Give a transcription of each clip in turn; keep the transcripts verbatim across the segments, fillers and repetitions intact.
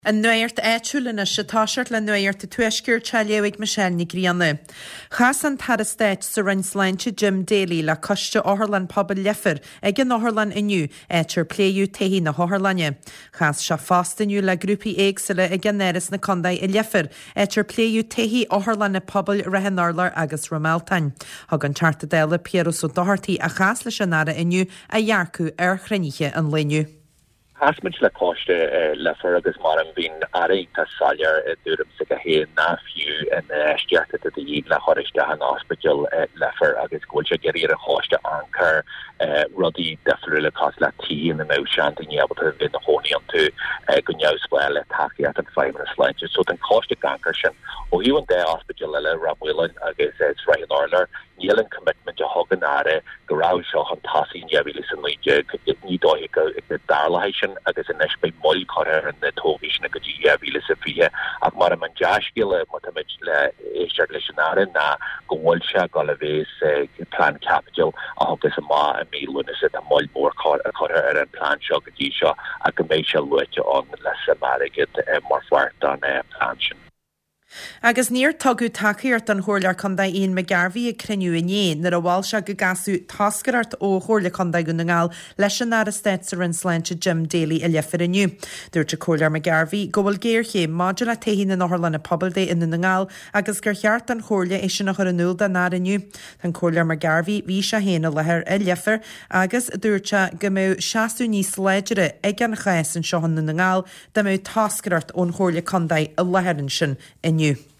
An nuairt éitiúlanna se táisiart le nuairt a tuisgur teléigh Michelle ní Grianna. Chas an tarastéit sa Rinsleinte Jim Daly le coiste áharlan pobl lefir ag an áharlan inniu éitir pléú taihí na háharlanne. Chas se fástaniu le grúpi éagsile ag an néras na condaid i lefir éitir pléú taihí áharlan na pobl rehanarlar agus Romeltain. Hag an charta déile Pierus ó Doherty a chas le sinara inniu a dhearcú ar chreníe an léniu. Asmid le coiste lefer agus mar an bhín aréta salir dúrim sig a hé náfiú in stiachta a dí le choiriste an hospital lefer agus ghfuilse geir a choiste anchar rudí defriúile cos le tí in an áseant in éabal a bhín na hóní an tú go neamhsfuil le takeíat an feimna sleinte, so den coiste gankar sin ó hiú an dé hospital le Ramwhelan agus Sraighanarlar nílan commitment a hogan are go rá seo an tasí neamhílis an líide ní dói go darlahéisisin agus in is bei moll choir an na tóvíisna go dtí neamhílis a fie ach mar am an deascile mutamid le éisteart leis an are na go bhfuil se go le bhés plan capital agus a má a mílúna a moll mór choir ar an plan seo go dtí seo a go méid se luite an le samarigid mar fuart an plan sin. Agus níor tugu takeíart an chóirlear condaid íon me garbhí a criniú iné nar a bháil se go gasú tascarart ó chóirle condaid go ngáil leis an arastéit sa Rinsleinte Jim Daly a lefir inniu. Dúirt a chóirlear me garbhí go bhfuil géirché máidir le taihí na náharlan na pobl dé in na ngáil agus gur cheart an chóirle é sin nach chur anúil den ná inniu. Tan chóirlear me garbhí bhí se héna lethir a lefir agus dúirte go mé seaú níos léidere ag an chais an seohan na ngáil de mé tascarart ón chóirle condaid a lehirann sin inniu.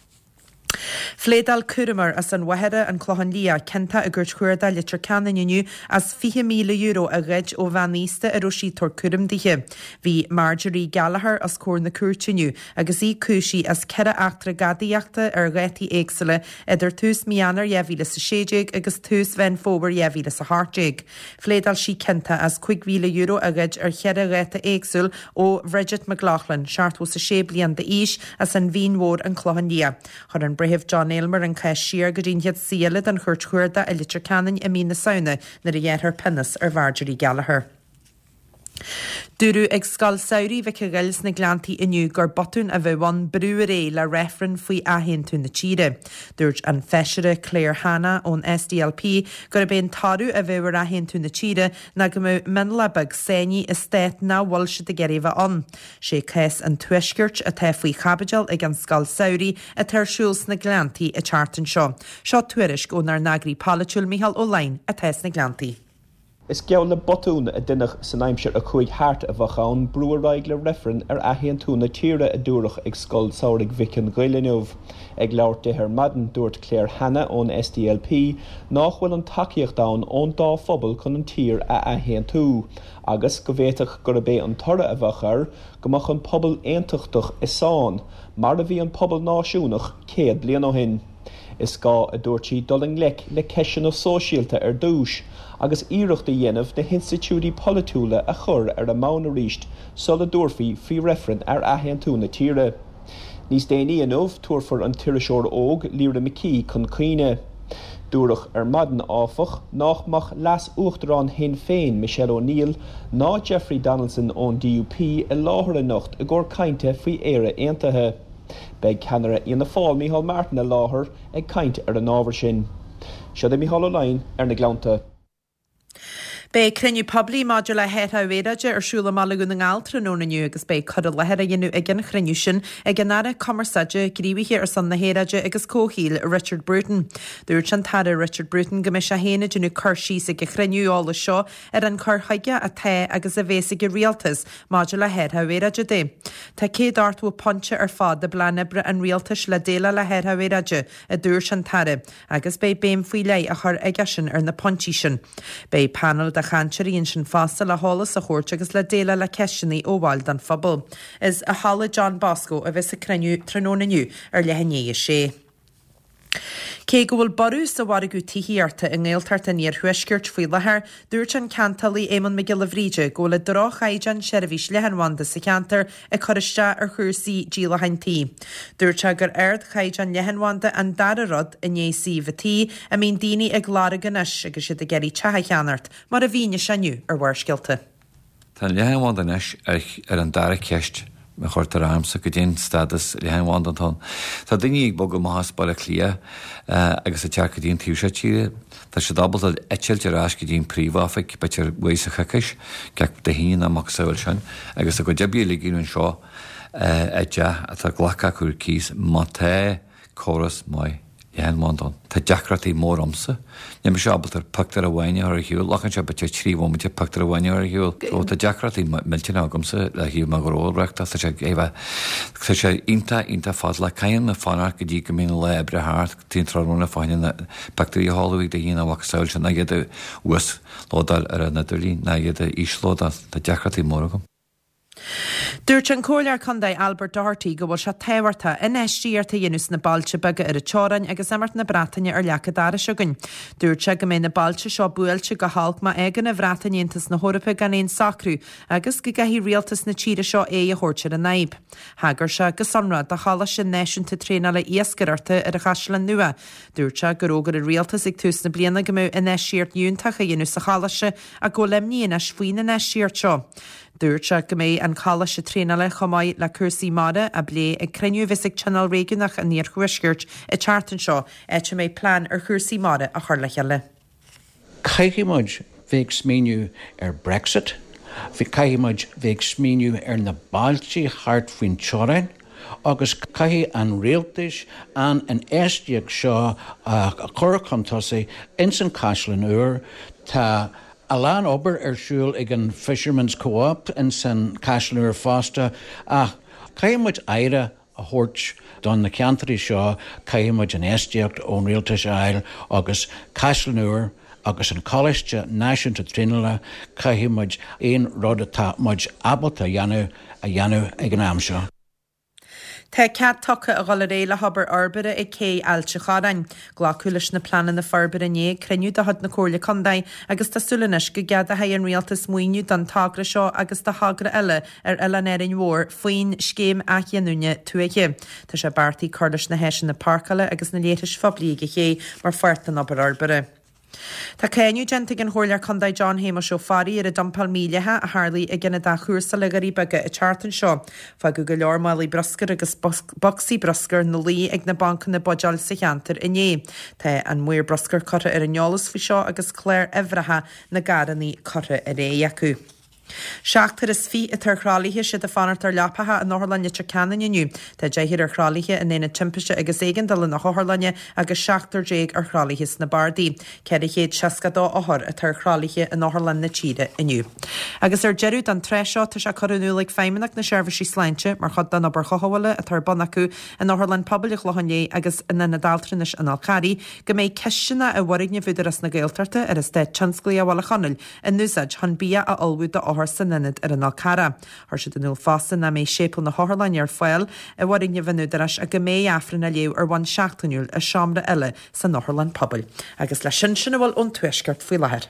Flédal Curimar as an wahere an clohan lia kenta a gurt chuirda litir canan inniu as fiche míle euro a reid ó vaniste a roshi tor Curim dihe. Bhí Marjorie Gallagher as cór na cuairtiniu agus í cúisi as cera achtra gadaíachta ar réiti éagsile idir tús mianar jevíle sa séideig agus tús ven fóbar jevíle sa hartjeig. Flédal si kenta as chuig míle euro a reid ar chere réite éagsul ó Bridget McLaughlin, seartú sa sé blian de ís as an bhínmór an clohan lia. Chur an brehih John Aylmer an cais siar go dtíon head síalad an chuirt chuirda a litir canan i mína saona nar a dhéarthar pinnas ar Marjorie Gallagher. Dúrú ag scal saoirí bheith gills na glantaí inniu gur botún a bheithain brú ré le réfran faoi ahéan tú na tíre. Dúirt an feisire Claire Hanna ón S D L P gur a ben tarú a bheithhar ahéan tú na tíre na go mú minlabag séní is stéit ná bhil se de geirí bheith an. Sé cais an tuisgirt a the faoi chabadal ag an scal saoirí a tarsúls na glantaí a chartan seo. Seo tuairis go nar nagrí Palachúil Micheál O'Lain a tes na glantaí. Is geall le botún a dunnach san aimseir a chuig háart a bhachán brúaráig le referen ar ahéan túna tíre a dúrach ag scoil saorig Vicin Gaileneomh. Ag leabhart de her madan dúirt Claire Hanna ón S D L P nachhfuil an takeíocht dán ón dá phobal chun an tír a ahéan tú. Agus go bhéiteach gur a bé an torra a bhachar gomach an pobal éantachtach is sáin, mar a bhí an pobal náisiúnach céad blian ó hin. Is gá a dúirtí doling lec le ceisian ó sóisialta ar dúis, agus íireacht a dhéanamh na hinstitúdí politúla a chur ar a mána ríist sola dúrfií fí referen ar ahéan tú na tíre. Níos déanaí anmh tuairfar an tiriseoir óg Líra McKee chun cuine. Dúrach ar madan áfach nachmach las uachtarán hen féin Michelle O'Neill ná Jeffrey Donaldson ón D U P i láthair a nocht a ggur cainte faoi éire aontaithe. Beg canara íon na fáil Micheál Martin a láthair ag caint ar an ábhar sin. Seo é Micheál O'Lain ar na glánta. Bei criniú poblí máidir le héad a bhéideide ar siúla mála go na ngáil trónaniu agus bei codal le héad a dhéanú ag an criniú sin ag an nara commerceide gríomhíthe ar san na héadeide agus cóhíil Richard Bruton. Dúirt an tada Richard Bruton go mis a héana dúnú chuirsí sa go criniúála seo ar an chorthaige a the agus a bhésa go rialtas máidir le héad a bhéideide dé. Tá cé dartú ponte ar fád de blanebre an rialtas le déile le héad a bhéideide a dúirt an tada agus bei béim faoi lei a chur aige sin ar na pontí sin. Bei panel a chanseíonn sin fásta le hálas a chóirt agus le déile le ceisinaí óháil den phobal. Is a hála John Bosco a bheits a criniú trónaniu ar lehanné sé. Cé go bhfuil barú sa bharagú tííarta in ggéaltarta níor thuisgirt faoi lethir, dúirt an cantalí Éamon McGillivríide go le drách aidan seirbhís lehanhanda sa cantar a choriste ar chuirsaí díla haintí. Dúirte gur aird chaidan lehanhanda an dararod in éí bhatí a mín daoine ag lára ganis agus siad a geirí tethe cheannart mar a bhíne seniu ar bharscialta. Tá lehanhanda inis ar an dara ceist me chuirtar amsa go dén stadas le hainháin antá. Tá daine ag bog go mahas bar a clia agus a tear go dtíon tíú sé tíre, Tá sé dabal eitiilte rás go dtíon príomháfaic betir bhuiis a chacais ceap de híon amach saoil sin, agus a go debiú le gíún seo éide a tá ghlacha chuir cís má té choras mai Ian Mondon. Tá deacratí mór amsa. Neim se abaltar pactar a bhaine ar a hiúil, lachan se bete tríomhmte pactar a bhaine ar a hiúil. Ó tá deacratí miltin ágamsa le hiú me goróreachta tá sé éh Tá sé inta inta fad le caian na fanar go dtí go mína le ebre háart tín trarúna fáine na pactarí hálaigh de híana bhacha saoil se na iad uas lódal ar a nadidirlín na iad íslódal tá deacratí mór agam. Dúirt an cóilear chundaid Albert Doherty go bhfuil se téhairta in éistíarta dhéanús na bailte bege ar a teáin agus amart na Bretaine ar lecha dar a sugain. Dúirt se go mé na bailte seo buailte go halk má éigen na Bretaintas na Hórapa gan éon sacrú agus go gaithí rialtas na tíre seo é a thuirtear a naib. Hagar se go samra de chala sin néisiúnta tréna le iascararta ar a chaislan nua. Dúirt se go rógar a rialtas ag tús na bliana go mú in éisiart dúntacha dhéanús a chalaise a go lemníon a sfuoine na éisiart seo. Dúirt se go mé an chala se trénale chomáid le cursaí mada a blé ag creniu visig Channel réigeannach a níor chuisgurt i chartan seo éte mé plán ar cursaí mada a chuirlacha le. Caiimiid bhéh smíniu ar Brexit, bhí caiimiid bhéh smíniu ar na báiltí hart faoin teorainn, agus caihí an réaltais an an éisteach seo a chur chuntasaí in san caisleán uair tá Alan ober ar siúil ag an Fisherman's Co-op in san caisleán uair fásta a caiimiid éire a thuirt don na ceantarí seo caiimiid an éisteacht ón réaltais Éil agus caisleán uair agus an choiste náisiúnta tríneala caiimiid éon rud atá muid abalta dhéanamh a dhéanamh ag an am seo. Tá cead tucha a gáil réile habar arbire i cé ailte charain. Glácúlis na planan na farbire né creniu de had na cóirla condaid agus tá sulanis go gead a haon rialtas muoinú don tagra seo agus tá hagra eile ar eile néirin mhór faoin scéim a dhéanúne tuaiche. Tá sé bartaí chuirlis na héisin na parcala agus na léitis fablí go ché mar fuirtan ab arbire. Tá céinú genta an chóirlear condaid John Héma seo farí ar a dampal mílethe a Harlaí a gine dá chuúsa le garí bege i chartan seo, fa go go leor málaí broscar agus boxí broscar na lí ag na bancan na bodjal sa cheantar iné. Tá an muir broscar corra ar an neolalas fi seo agus Claire Evraha na garaní corra ar é acu. Seachtar is fi a tar chrálíthe si a fanartar leapatha a Northlanne tre canan inniu, Tá déhir ar chrálíthe in éna timpise agus éigen dal na Northlanne agus seachtar déag ar chrálíthes na Bardaí, ceir chéad seascadá áthir a tar chrálíthe a Northlanne tíre inniu. Agus ar jeúd an tréseo tá se choúlaigh féimeach na seirbhísí sláinte mar chud dan obair chohaile a tar bannaú a Northland Public Lohanné agus ina na daltrinis an Alcarí go méid ceisina a bhhaigne fuidir as na ggéiltarta ar is de tinsclaí a bhla chanil in nusaid chun bia a olbú de áthir san inid ar an Alcara. Thir si den nuil fásan na mé sépal na Northlanne ar foiil a bhhaigne bhanúdaras a go mé afran a léú ar bhain seachtainúil a seamra eile san Northland Public. Agus le sin sinna bhfuil ón tuisgart faoi láthair.